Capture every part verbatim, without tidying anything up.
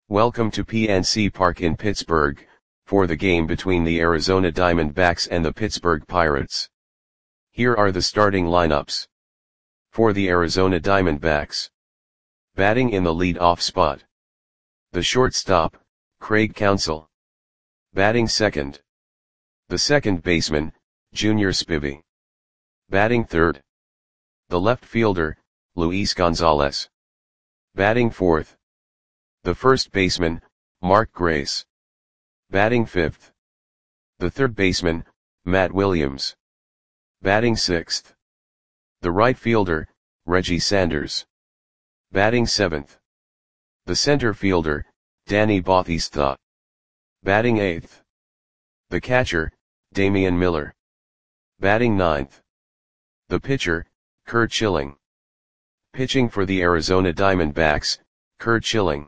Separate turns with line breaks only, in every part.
Welcome to P N C Park in Pittsburgh, for the game between the Arizona Diamondbacks and the Pittsburgh Pirates. Here are the starting lineups. For the Arizona Diamondbacks. Batting in the lead-off spot. The shortstop, Craig Counsell. Batting second. The second baseman, Junior Spivey. Batting third. The left fielder, Luis Gonzalez. Batting fourth. The first baseman, Mark Grace. Batting fifth. The third baseman, Matt Williams. Batting sixth. The right fielder, Reggie Sanders. Batting seventh. The center fielder, Danny Bautista. Batting eighth. The catcher, Damian Miller. Batting ninth. The pitcher, Curt Schilling. Pitching for the Arizona Diamondbacks, Curt Schilling.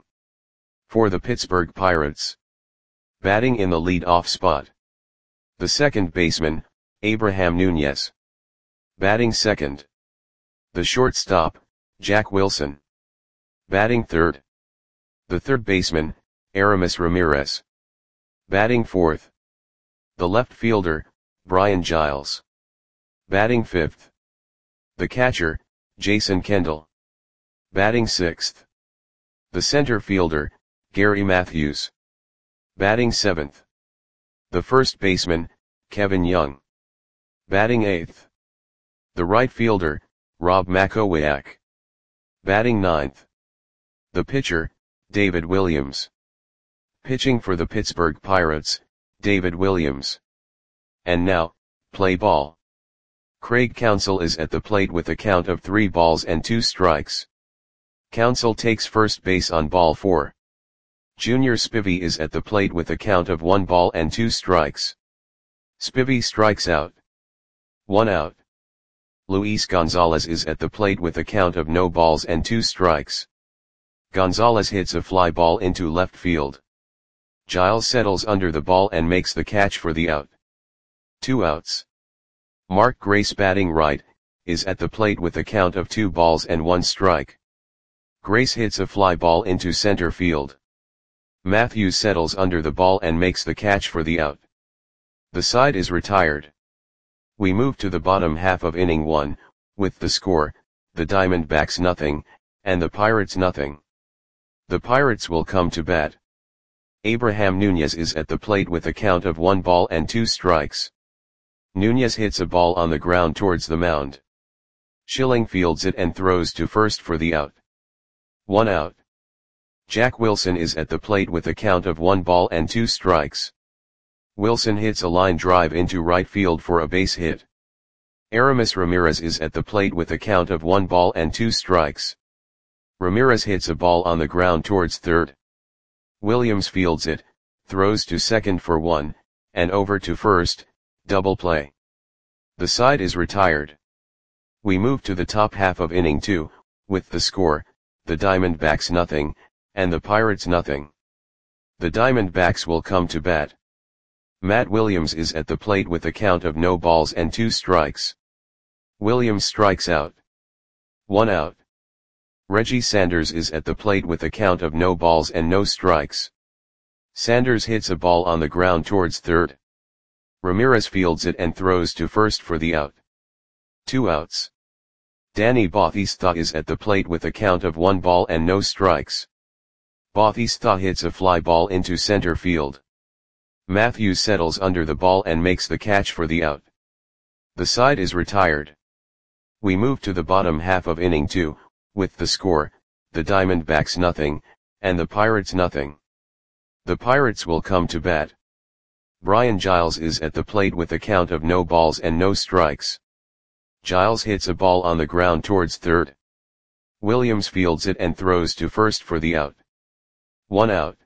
For the Pittsburgh Pirates. Batting in the lead-off spot. The second baseman, Abraham Nunez. Batting second. The shortstop, Jack Wilson. Batting third. The third baseman, Aramis Ramirez. Batting fourth. The left fielder, Brian Giles. Batting fifth. The catcher, Jason Kendall. Batting sixth. The center fielder, Gary Matthews. Batting seventh. The first baseman, Kevin Young. Batting eighth. The right fielder, Rob Makowiak. Batting ninth. The pitcher, David Williams. Pitching for the Pittsburgh Pirates, David Williams. And now, play ball. Craig Counsell is at the plate with a count of three balls and two strikes. Counsell takes first base on ball four. Junior Spivey is at the plate with a count of one ball and two strikes. Spivey strikes out. One out. Luis Gonzalez is at the plate with a count of no balls and two strikes. Gonzalez hits a fly ball into left field. Giles settles under the ball and makes the catch for the out. Two outs. Mark Grace, batting right, is at the plate with a count of two balls and one strike. Grace hits a fly ball into center field. Matthews settles under the ball and makes the catch for the out. The side is retired. We move to the bottom half of inning one, with the score, the Diamondbacks nothing, and the Pirates nothing. The Pirates will come to bat. Abraham Nunez is at the plate with a count of one ball and two strikes. Nunez hits a ball on the ground towards the mound. Schilling fields it and throws to first for the out. One out. Jack Wilson is at the plate with a count of one ball and two strikes. Wilson hits a line drive into right field for a base hit. Aramis Ramirez is at the plate with a count of one ball and two strikes. Ramirez hits a ball on the ground towards third. Williams fields it, throws to second for one, and over to first, double play. The side is retired. We move to the top half of inning two, with the score, the Diamondbacks nothing, and the Pirates nothing. The Diamondbacks will come to bat. Matt Williams is at the plate with a count of no balls and two strikes. Williams strikes out. One out. Reggie Sanders is at the plate with a count of no balls and no strikes. Sanders hits a ball on the ground towards third. Ramirez fields it and throws to first for the out. Two outs. Danny Bautista is at the plate with a count of one ball and no strikes. Bautista hits a fly ball into center field. Matthews settles under the ball and makes the catch for the out. The side is retired. We move to the bottom half of inning two, with the score, the Diamondbacks nothing, and the Pirates nothing. The Pirates will come to bat. Brian Giles is at the plate with a count of no balls and no strikes. Giles hits a ball on the ground towards third. Williams fields it and throws to first for the out. One out.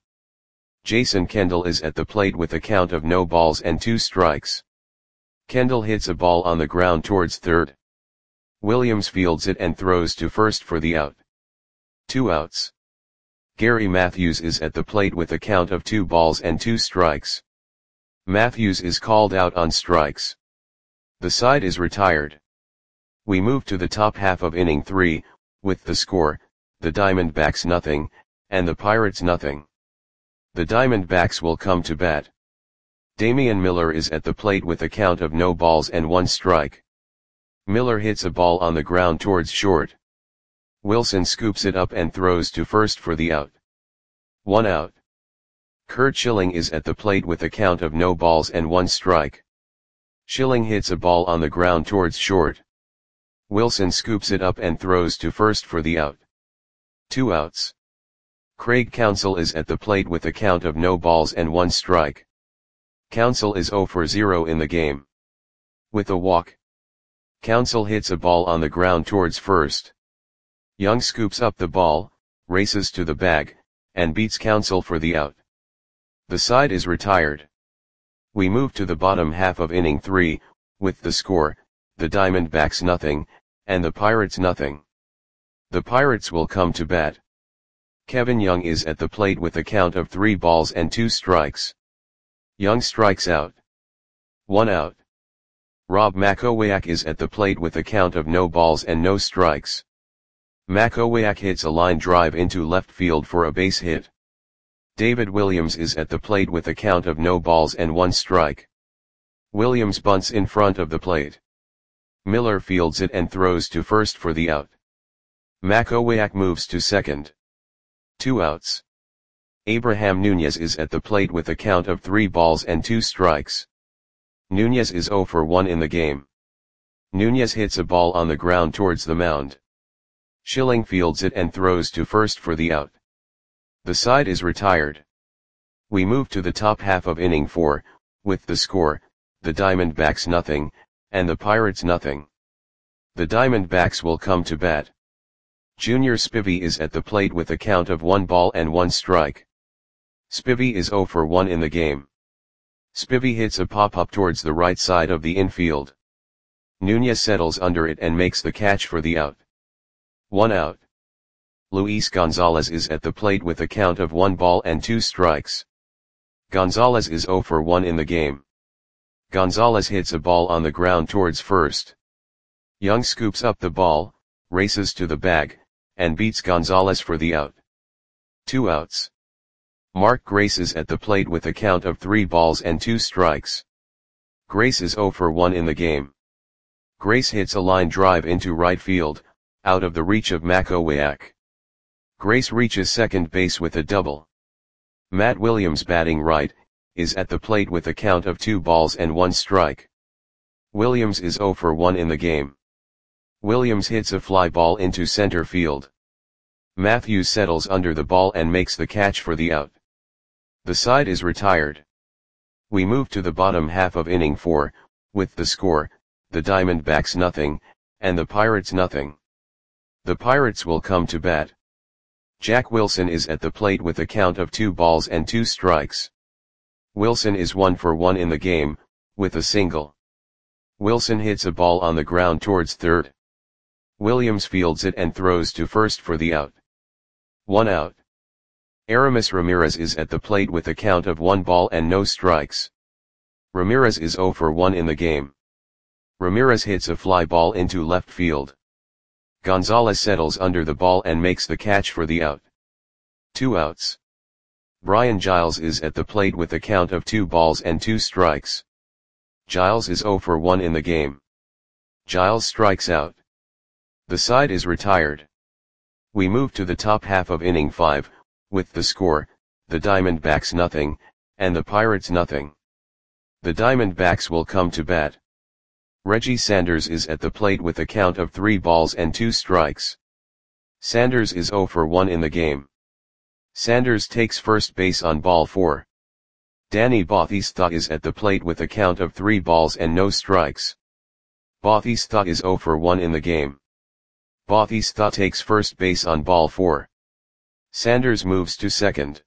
Jason Kendall is at the plate with a count of no balls and two strikes. Kendall hits a ball on the ground towards third. Williams fields it and throws to first for the out. Two outs. Gary Matthews is at the plate with a count of two balls and two strikes. Matthews is called out on strikes. The side is retired. We move to the top half of inning three, with the score, the Diamondbacks nothing, and the Pirates nothing. The Diamondbacks will come to bat. Damian Miller is at the plate with a count of no balls and one strike. Miller hits a ball on the ground towards short. Wilson scoops it up and throws to first for the out. One out. Curt Schilling is at the plate with a count of no balls and one strike. Schilling hits a ball on the ground towards short. Wilson scoops it up and throws to first for the out. Two outs. Craig Counsell is at the plate with a count of no balls and one strike. Counsell is zero for zero in the game. With a walk, Counsell hits a ball on the ground towards first. Young scoops up the ball, races to the bag, and beats Counsell for the out. The side is retired. We move to the bottom half of inning three, with the score, the Diamondbacks nothing, and the Pirates nothing. The Pirates will come to bat. Kevin Young is at the plate with a count of three balls and two strikes. Young strikes out. One out. Rob Makowiak is at the plate with a count of no balls and no strikes. Makowiak hits a line drive into left field for a base hit. David Williams is at the plate with a count of no balls and one strike. Williams bunts in front of the plate. Miller fields it and throws to first for the out. Makowiak moves to second. Two outs. Abraham Nunez is at the plate with a count of three balls and two strikes. Nunez is zero for one in the game. Nunez hits a ball on the ground towards the mound. Schilling fields it and throws to first for the out. The side is retired. We move to the top half of inning four, with the score, the Diamondbacks nothing, and the Pirates nothing. The Diamondbacks will come to bat. Junior Spivey is at the plate with a count of one ball and one strike. Spivey is zero for one in the game. Spivey hits a pop-up towards the right side of the infield. Nunez settles under it and makes the catch for the out. One out. Luis Gonzalez is at the plate with a count of one ball and two strikes. Gonzalez is zero for one in the game. Gonzalez hits a ball on the ground towards first. Young scoops up the ball, races to the bag, and beats Gonzalez for the out. Two outs. Mark Grace is at the plate with a count of three balls and two strikes. Grace is zero for one in the game. Grace hits a line drive into right field, out of the reach of Makowiak. Grace reaches second base with a double. Matt Williams, batting right, is at the plate with a count of two balls and one strike. Williams is zero for one in the game. Williams hits a fly ball into center field. Matthews settles under the ball and makes the catch for the out. The side is retired. We move to the bottom half of inning four, with the score, the Diamondbacks nothing, and the Pirates nothing. The Pirates will come to bat. Jack Wilson is at the plate with a count of two balls and two strikes. Wilson is one for one in the game, with a single. Wilson hits a ball on the ground towards third. Williams fields it and throws to first for the out. One out. Aramis Ramirez is at the plate with a count of one ball and no strikes. Ramirez is zero for one in the game. Ramirez hits a fly ball into left field. Gonzalez settles under the ball and makes the catch for the out. Two outs. Brian Giles is at the plate with a count of two balls and two strikes. Giles is zero for one in the game. Giles strikes out. The side is retired. We move to the top half of inning five, with the score, the Diamondbacks nothing, and the Pirates nothing. The Diamondbacks will come to bat. Reggie Sanders is at the plate with a count of three balls and two strikes. Sanders is zero for one in the game. Sanders takes first base on ball four. Danny Bautista is at the plate with a count of three balls and no strikes. Bautista is zero for one in the game. Bautista takes first base on ball four. Sanders moves to second.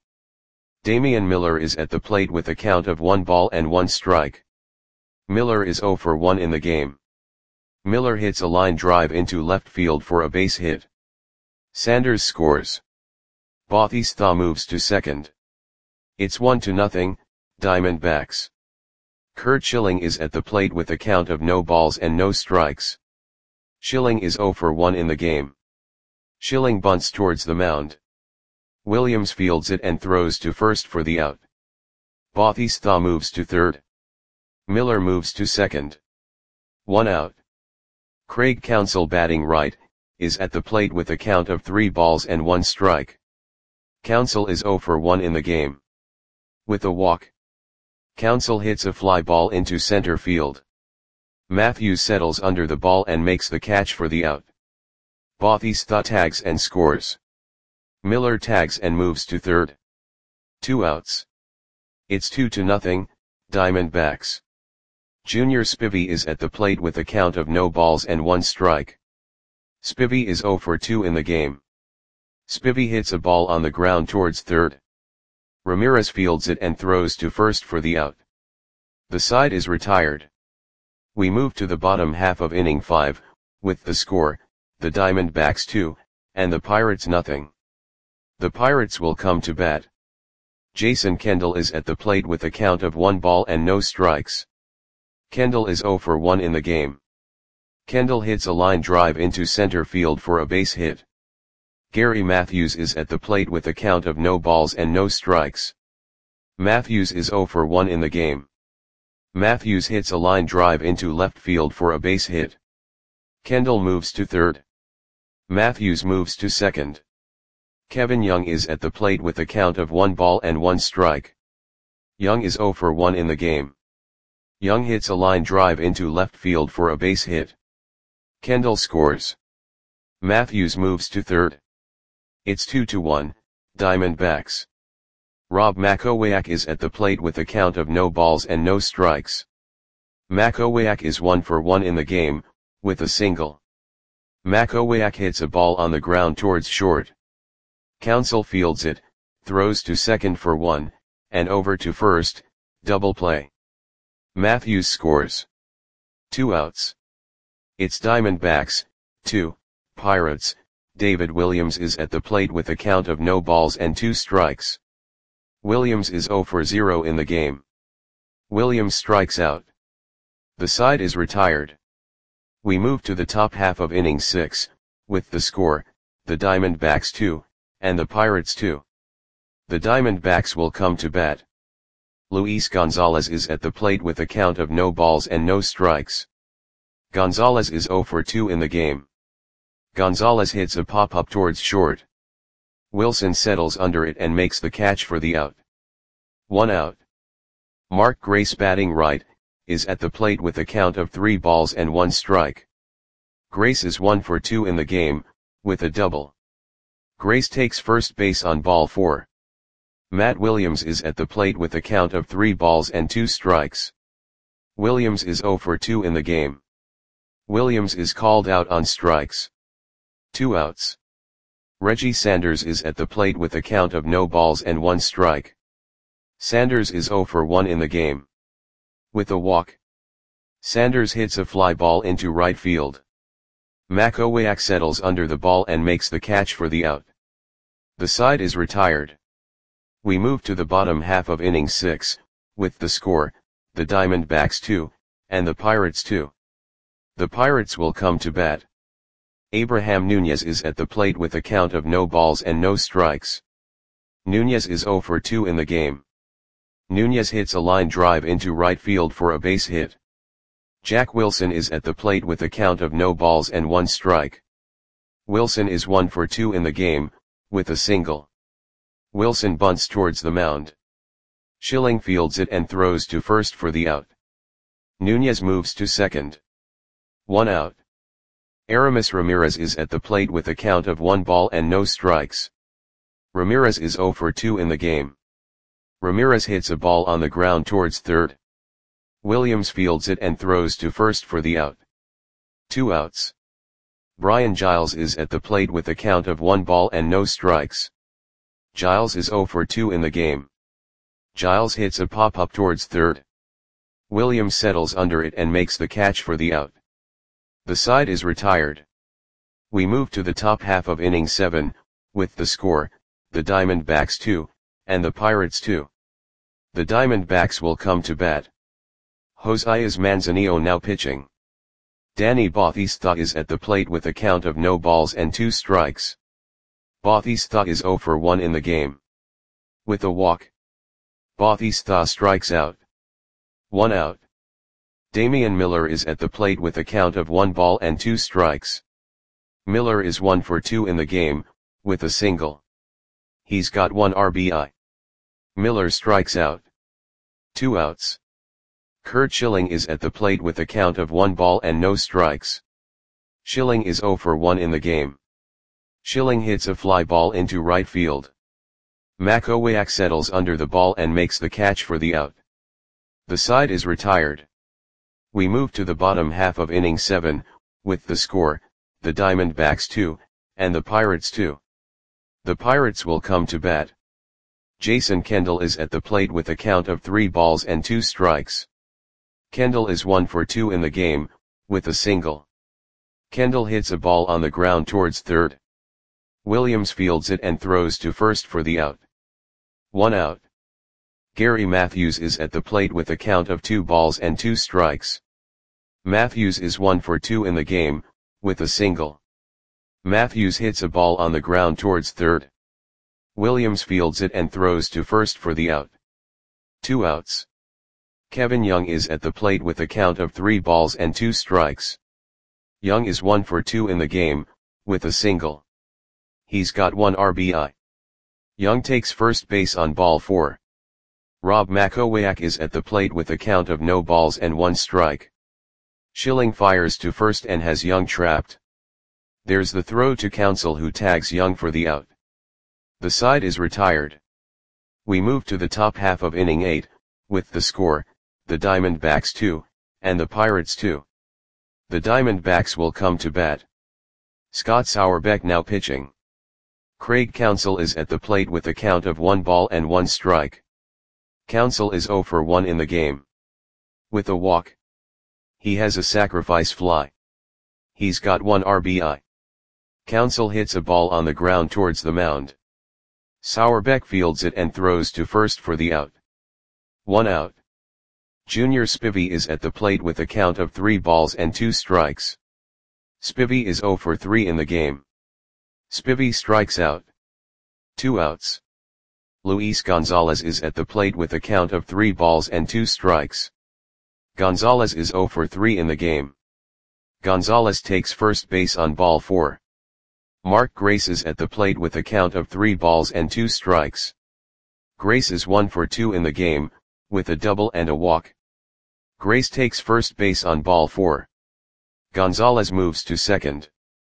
Damian Miller is at the plate with a count of one ball and one strike. Miller is zero for one in the game. Miller hits a line drive into left field for a base hit. Sanders scores. Bautista moves to second. It's one to nothing, Diamondbacks. Curt Schilling is at the plate with a count of no balls and no strikes. Schilling is zero for one in the game. Schilling bunts towards the mound. Williams fields it and throws to first for the out. Bautista moves to third. Miller moves to second. One out. Craig Counsell, batting right, is at the plate with a count of three balls and one strike. Counsell is zero for one in the game. With a walk, Counsell hits a fly ball into center field. Matthews settles under the ball and makes the catch for the out. Bautista tags and scores. Miller tags and moves to third. Two outs. It's two to nothing, Diamondbacks. Junior Spivey is at the plate with a count of no balls and one strike. Spivey is zero for two in the game. Spivey hits a ball on the ground towards third. Ramirez fields it and throws to first for the out. The side is retired. We move to the bottom half of inning five, with the score, the Diamondbacks two, and the Pirates nothing. The Pirates will come to bat. Jason Kendall is at the plate with a count of one ball and no strikes. Kendall is zero for one in the game. Kendall hits a line drive into center field for a base hit. Gary Matthews is at the plate with a count of no balls and no strikes. Matthews is zero for one in the game. Matthews hits a line drive into left field for a base hit. Kendall moves to third. Matthews moves to second. Kevin Young is at the plate with a count of one ball and one strike. Young is zero for one in the game. Young hits a line drive into left field for a base hit. Kendall scores. Matthews moves to third. It's two to one, Diamondbacks. Rob Makowiak is at the plate with a count of no balls and no strikes. Makowiak is one for one in the game, with a single. Makowiak hits a ball on the ground towards short. Counsell fields it, throws to second for one, and over to first, double play. Matthews scores. Two outs. It's Diamondbacks, two, Pirates. David Williams is at the plate with a count of no balls and two strikes. Williams is zero for zero in the game. Williams strikes out. The side is retired. We move to the top half of inning six, with the score, the Diamondbacks two, and the Pirates two. The Diamondbacks will come to bat. Luis Gonzalez is at the plate with a count of no balls and no strikes. Gonzalez is zero for two in the game. Gonzalez hits a pop-up towards short. Wilson settles under it and makes the catch for the out. One out. Mark Grace, batting right, is at the plate with a count of three balls and one strike. Grace is one for two in the game, with a double. Grace takes first base on ball four. Matt Williams is at the plate with a count of three balls and two strikes. Williams is zero for two in the game. Williams is called out on strikes. Two outs. Reggie Sanders is at the plate with a count of no balls and one strike. Sanders is zero for one in the game. With a walk, Sanders hits a fly ball into right field. Makowiak settles under the ball and makes the catch for the out. The side is retired. We move to the bottom half of inning six, with the score, the Diamondbacks two, and the Pirates two. The Pirates will come to bat. Abraham Nunez is at the plate with a count of no balls and no strikes. Nunez is zero for two in the game. Nunez hits a line drive into right field for a base hit. Jack Wilson is at the plate with a count of no balls and one strike. Wilson is one for two in the game, with a single. Wilson bunts towards the mound. Schilling fields it and throws to first for the out. Nunez moves to second. One out. Aramis Ramirez is at the plate with a count of one ball and no strikes. Ramirez is zero for two in the game. Ramirez hits a ball on the ground towards third. Williams fields it and throws to first for the out. Two outs. Brian Giles is at the plate with a count of one ball and no strikes. Giles is zero for two in the game. Giles hits a pop-up towards third. Williams settles under it and makes the catch for the out. The side is retired. We move to the top half of inning seven, with the score, the Diamondbacks two, and the Pirates two. The Diamondbacks will come to bat. Josias Manzanillo now pitching. Danny Bautista is at the plate with a count of no balls and two strikes. Bautista is zero for one in the game. With a walk, Bautista strikes out. One out. Damian Miller is at the plate with a count of one ball and two strikes. Miller is one for two in the game, with a single. He's got one R B I. Miller strikes out. Two outs. Curt Schilling is at the plate with a count of one ball and no strikes. Schilling is zero for one in the game. Schilling hits a fly ball into right field. Makowiak settles under the ball and makes the catch for the out. The side is retired. We move to the bottom half of inning seven, with the score, the Diamondbacks two, and the Pirates two. The Pirates will come to bat. Jason Kendall is at the plate with a count of three balls and two strikes. Kendall is one for two in the game, with a single. Kendall hits a ball on the ground towards third. Williams fields it and throws to first for the out. One out. Gary Matthews is at the plate with a count of two balls and two strikes. Matthews is one for two in the game, with a single. Matthews hits a ball on the ground towards third. Williams fields it and throws to first for the out. Two outs. Kevin Young is at the plate with a count of three balls and two strikes. Young is one for two in the game, with a single. He's got one R B I. Young takes first base on ball four. Rob Makowiak is at the plate with a count of no balls and one strike. Schilling fires to first and has Young trapped. There's the throw to Counsell, who tags Young for the out. The side is retired. We move to the top half of inning eight, with the score, the Diamondbacks two, and the Pirates two. The Diamondbacks will come to bat. Scott Sauerbeck now pitching. Craig Counsell is at the plate with a count of one ball and one strike. Counsell is zero for one in the game. With a walk. He has a sacrifice fly. He's got one R B I. Counsell hits a ball on the ground towards the mound. Sauerbeck fields it and throws to first for the out. One out. Junior Spivey is at the plate with a count of three balls and two strikes. Spivey is zero for three in the game. Spivey strikes out. Two outs. Luis Gonzalez is at the plate with a count of three balls and two strikes. Gonzalez is zero for three in the game. Gonzalez takes first base on ball four. Mark Grace is at the plate with a count of three balls and two strikes. Grace is one for two in the game, with a double and a walk. Grace takes first base on ball four. Gonzalez moves to second.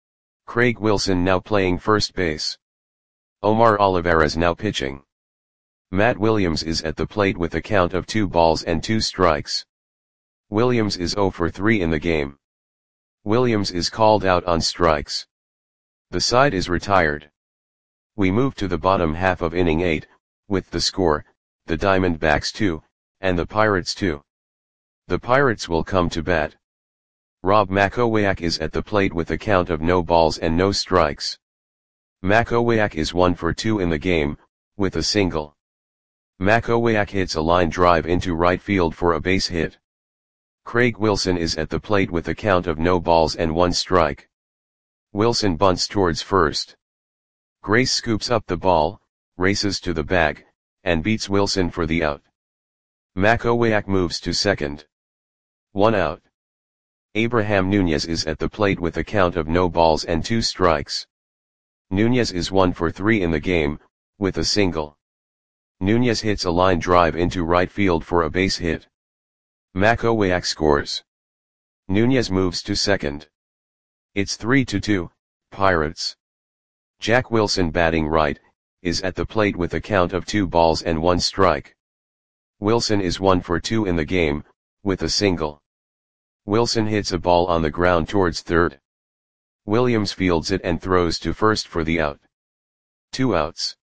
Craig Wilson now playing first base. Omar Olivares now pitching. Matt Williams is at the plate with a count of two balls and two strikes. Williams is zero for three in the game. Williams is called out on strikes. The side is retired. We move to the bottom half of inning eight, with the score, the Diamondbacks two, and the Pirates two. The Pirates will come to bat. Rob Makowiak is at the plate with a count of no balls and no strikes. Makowiak is one for two in the game, with a single. Makowiak hits a line drive into right field for a base hit. Craig Wilson is at the plate with a count of no balls and one strike. Wilson bunts towards first. Grace scoops up the ball, races to the bag, and beats Wilson for the out. Makowiak moves to second. One out. Abraham Nunez is at the plate with a count of no balls and two strikes. Nunez is one for three in the game, with a single. Nunez hits a line drive into right field for a base hit. Makowiak scores. Nunez moves to second. It's three to two, Pirates. Jack Wilson, batting right, is at the plate with a count of two balls and one strike. Wilson is one for two in the game, with a single. Wilson hits a ball on the ground towards third. Williams fields it and throws to first for the out. Two outs.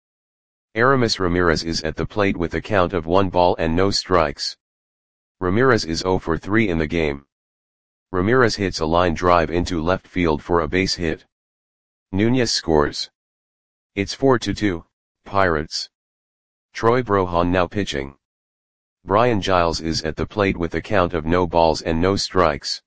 Aramis Ramirez is at the plate with a count of one ball and no strikes. Ramirez is zero for three in the game. Ramirez hits a line drive into left field for a base hit. Nunez scores. It's four to two, Pirates. Troy Brohan now pitching. Brian Giles is at the plate with a count of no balls and no strikes.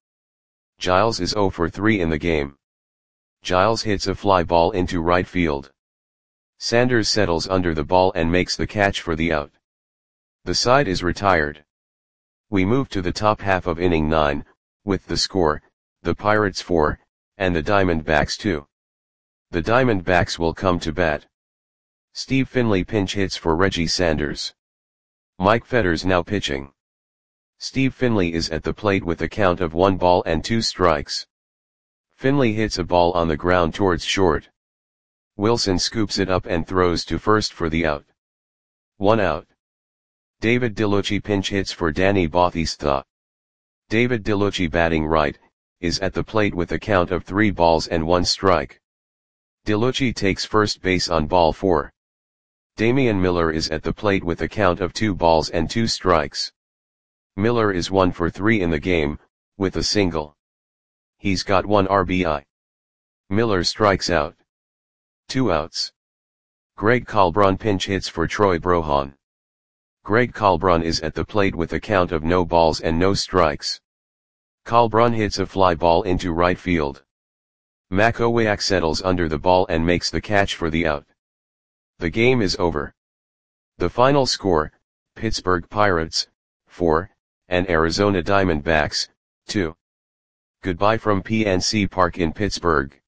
Giles is zero for three in the game. Giles hits a fly ball into right field. Sanders settles under the ball and makes the catch for the out. The side is retired. We move to the top half of inning nine, with the score, the Pirates four, and the Diamondbacks two. The Diamondbacks will come to bat. Steve Finley pinch hits for Reggie Sanders. Mike Fetters now pitching. Steve Finley is at the plate with a count of one ball and two strikes. Finley hits a ball on the ground towards short. Wilson scoops it up and throws to first for the out. One out. David DeLucci pinch hits for Danny Bautista. David DeLucci, batting right, is at the plate with a count of three balls and one strike. DeLucci takes first base on ball four. Damian Miller is at the plate with a count of two balls and two strikes. Miller is one for three in the game, with a single. He's got one R B I. Miller strikes out. Two outs. Greg Colbrun pinch hits for Troy Brohan. Greg Colbrun is at the plate with a count of no balls and no strikes. Colbrun hits a fly ball into right field. Makowiak settles under the ball and makes the catch for the out. The game is over. The final score, Pittsburgh Pirates, four, and Arizona Diamondbacks, two. Goodbye from P N C Park in Pittsburgh.